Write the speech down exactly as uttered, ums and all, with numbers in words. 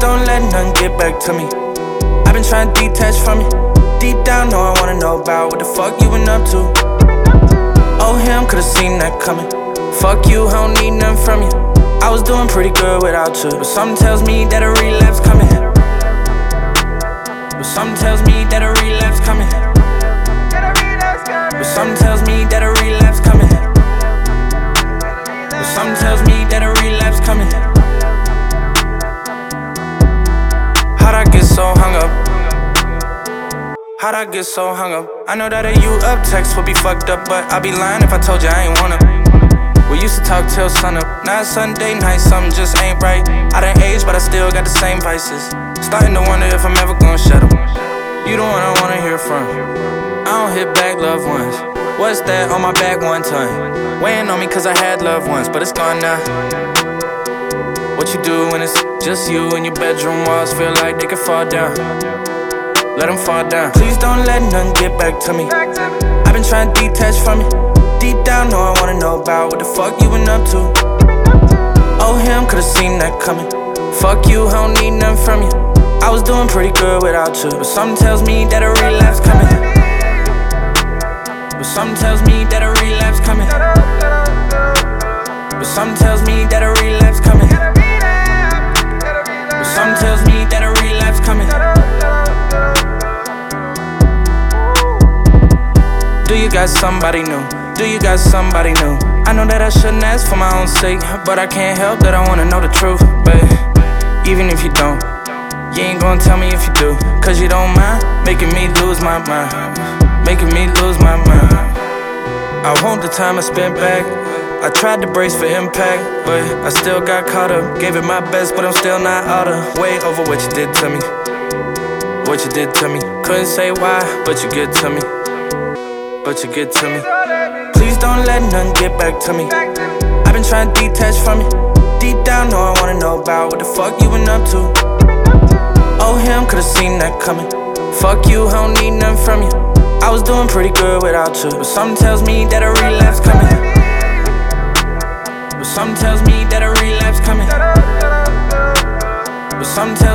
don't let none get back to me. I've been trying to detach from you. Deep down, know I wanna know about what the fuck you been up to. Oh, him, could've seen that coming. Fuck you, I don't need nothing from you. I was doing pretty good without you, but something tells me that a relapse coming. But something tells me that a relapse coming. But something tells me that a relapse coming. But something tells me that a relapse coming. How'd I get so hung up? How'd I get so hung up? I know that a you up text would be fucked up, but I'd be lying if I told you I ain't wanna. We used to talk till sunup. Now it's Sunday night, something just ain't right. I done aged, but I still got the same vices. Starting to wonder if I'm ever gonna shut up. You the one I wanna hear from. I don't hit back loved ones. What's that on my back one time? Weighing on me cause I had loved ones, but it's gone now. What you do when it's just you and your bedroom walls feel like they could fall down? Let them fall down. Please don't let none get back to me. I've been trying to detach from you. Deep down, know I wanna know about what the fuck you been up to. Oh, him, could've seen that coming. Fuck you, I don't need nothing from you. I was doing pretty good without you, but something tells me that a relapse coming. But something tells me that a relapse coming. But something tells me that a relapse coming. But something tells me that a relapse coming. Do you got somebody new? Do you got somebody new? I know that I shouldn't ask for my own sake, but I can't help that I wanna know the truth. But even if you don't, you ain't gonna tell me if you do. Cause you don't mind making me lose my mind. Making me lose my mind. I want the time I spent back. I tried to brace for impact, but I still got caught up. Gave it my best, but I'm still not out of way over what you did to me. What you did to me. Couldn't say why, but you get to me. But you get to me. Please don't let none get back to me. I've been trying to detach from you. Deep down, know I wanna know about what the fuck you been up to. Oh, him, could've seen that coming. Fuck you, I don't need nothing from you. I was doing pretty good without you, but something tells me that a relapse coming. But something tells me that a relapse coming. But something tells